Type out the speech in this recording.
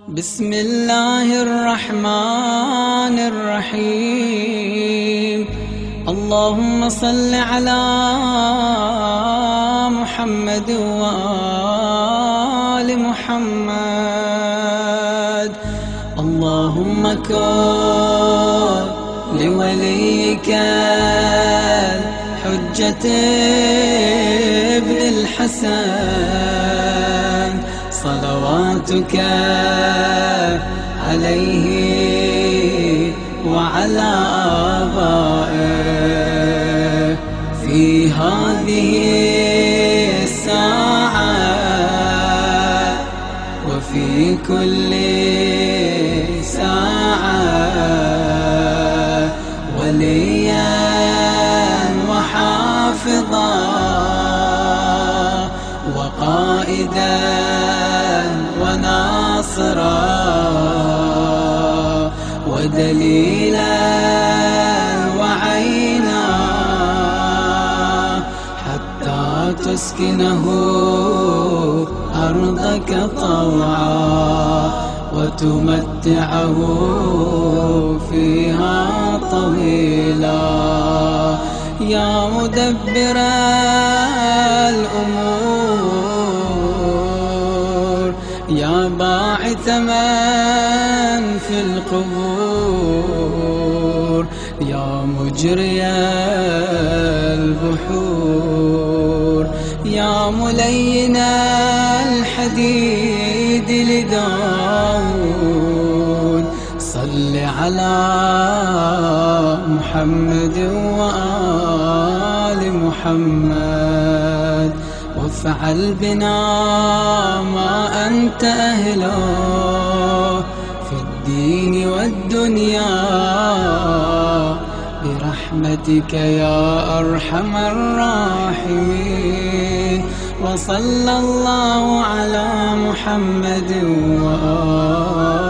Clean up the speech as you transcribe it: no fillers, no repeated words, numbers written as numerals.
بسم الله الرحمن الرحيم. اللهم صل على محمد وآل محمد. اللهم كن لوليك الحجة ابن الحسن صلواتك عليه وعلى آبائه في هذه الساعة وفي كل ساعة وليا وحافظا وقائدا وناصرا ودليلا وعينا حتى تسكنه أرضك طوعا وتمتعه فيها طويلا. يا مدبر الأمور يا باعث من في القبور يا مجري البحور يا ملين الحديد لداود صل على محمد وآل محمد وافعل بنا ما أنت أهله في الدين والدنيا برحمتك يا أرحم الراحمين. وصلى الله على محمد وآله